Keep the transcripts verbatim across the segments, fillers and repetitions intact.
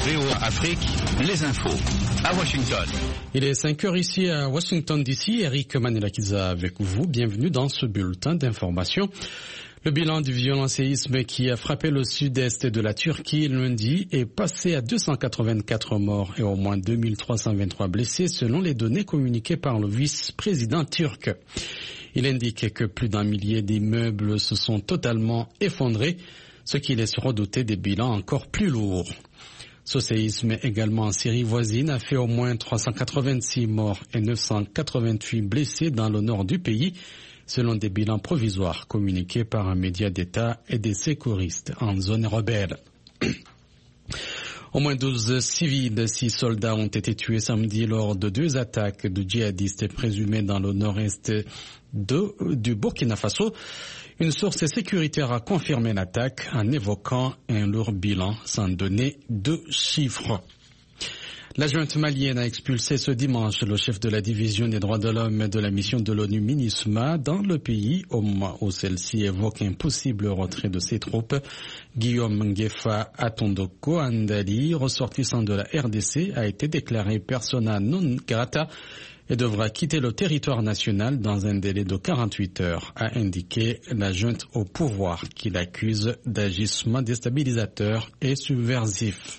V O A Afrique, les infos à Washington. Il est cinq heures ici à Washington D C. Eric Manelakiza avec vous. Bienvenue dans ce bulletin d'information. Le bilan du violent séisme qui a frappé le sud-est de la Turquie lundi est passé à deux cent quatre-vingt-quatre morts et au moins deux mille trois cent vingt-trois blessés selon les données communiquées par le vice-président turc. Il indique que plus d'un millier d'immeubles se sont totalement effondrés, ce qui laisse redouter des bilans encore plus lourds. Ce séisme également en Syrie voisine a fait au moins trois cent quatre-vingt-six morts et neuf cent quatre-vingt-huit blessés dans le nord du pays, selon des bilans provisoires communiqués par un média d'État et des secouristes en zone rebelle. Au moins douze civils, six soldats ont été tués samedi lors de deux attaques de djihadistes présumés dans le nord-est de, du Burkina Faso. Une source sécuritaire a confirmé l'attaque en évoquant un lourd bilan sans donner de chiffres. La junte malienne a expulsé ce dimanche le chef de la division des droits de l'homme de la mission de l'ONU MINUSMA dans le pays au moment où celle-ci évoque un possible retrait de ses troupes. Guillaume Ngefa Atondoko Andali, ressortissant de la R D C, a été déclaré persona non grata et devra quitter le territoire national dans un délai de quarante-huit heures, a indiqué la junte au pouvoir qui l'accuse d'agissements déstabilisateurs et subversifs.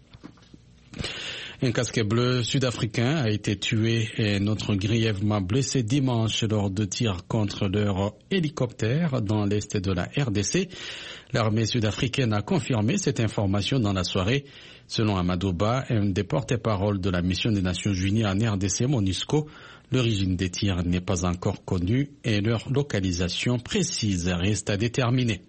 Un casque bleu sud-africain a été tué et un autre grièvement blessé dimanche lors de tirs contre leur hélicoptère dans l'est de la R D C. L'armée sud-africaine a confirmé cette information dans la soirée. Selon Amadouba, un des porte-parole de la mission des Nations Unies en R D C, MONUSCO, l'origine des tirs n'est pas encore connue et leur localisation précise reste à déterminer.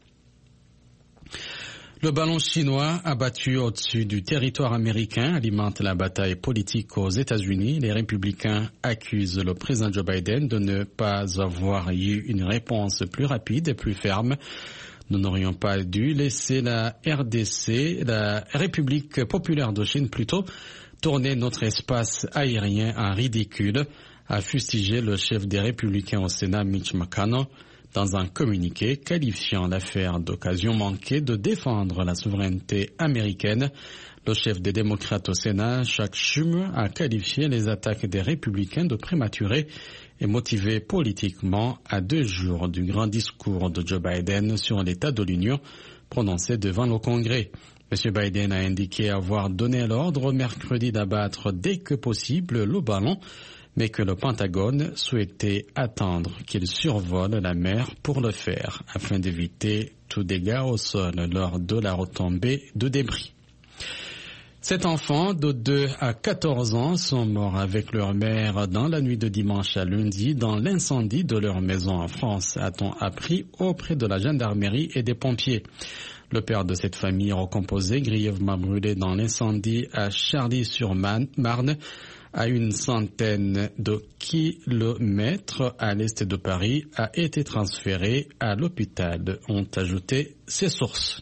Le ballon chinois abattu au-dessus du territoire américain alimente la bataille politique aux États-Unis. Les républicains accusent le président Joe Biden de ne pas avoir eu une réponse plus rapide et plus ferme. Nous n'aurions pas dû laisser la R D C, la République populaire de Chine plutôt, tourner notre espace aérien en ridicule, a fustigé le chef des républicains au Sénat, Mitch McConnell, dans un communiqué qualifiant l'affaire d'occasion manquée de défendre la souveraineté américaine. Le chef des démocrates au Sénat, Chuck Schumer, a qualifié les attaques des républicains de prématurées et motivées politiquement à deux jours du grand discours de Joe Biden sur l'état de l'Union prononcé devant le Congrès. M. Biden a indiqué avoir donné l'ordre mercredi d'abattre dès que possible le ballon, mais que le Pentagone souhaitait attendre qu'il survole la mer pour le faire, afin d'éviter tout dégât au sol lors de la retombée de débris. Sept enfants de deux à quatorze ans sont morts avec leur mère dans la nuit de dimanche à lundi dans l'incendie de leur maison en France, a-t-on appris auprès de la gendarmerie et des pompiers. Le père de cette famille recomposée, grièvement brûlé dans l'incendie à Charly-sur-Marne, à une centaine de kilomètres à l'est de Paris, a été transféré à l'hôpital, ont ajouté ses sources.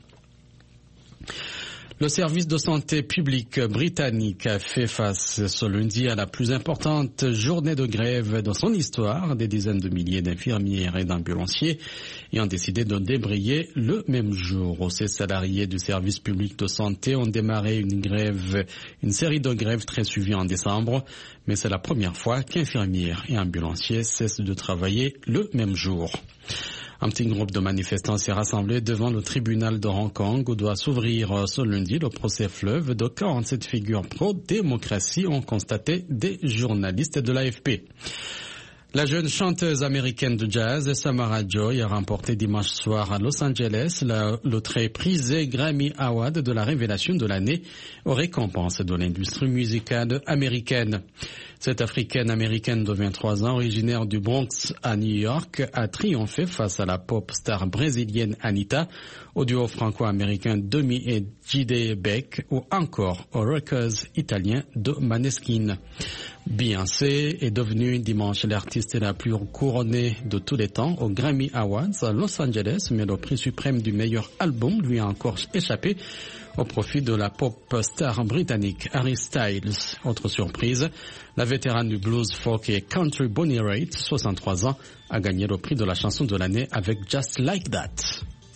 Le service de santé publique britannique a fait face ce lundi à la plus importante journée de grève de son histoire. Des dizaines de milliers d'infirmières et d'ambulanciers y ont décidé de débrayer le même jour. Ces salariés du service public de santé ont démarré une grève, une série de grèves très suivies en décembre, mais c'est la première fois qu'infirmières et ambulanciers cessent de travailler le même jour. Un petit groupe de manifestants s'est rassemblé devant le tribunal de Hong Kong où doit s'ouvrir ce lundi le procès fleuve de quarante-sept figures pro-démocratie, ont constaté des journalistes de l'A F P. La jeune chanteuse américaine de jazz, Samara Joy, a remporté dimanche soir à Los Angeles la, le très prisé Grammy Award de la révélation de l'année aux récompenses de l'industrie musicale américaine. Cette Africaine-américaine de vingt-trois ans, originaire du Bronx à New York, a triomphé face à la pop star brésilienne Anitta, au duo franco-américain Demi et J D Beck ou encore aux rockers italiens de Maneskin. Beyoncé est devenue dimanche l'artiste la plus couronnée de tous les temps aux Grammy Awards à Los Angeles, mais le prix suprême du meilleur album lui a encore échappé au profit de la pop star britannique Harry Styles. Autre surprise, la vétérane du blues, folk et country Bonnie Raitt, soixante-trois ans, a gagné le prix de la chanson de l'année avec Just Like That.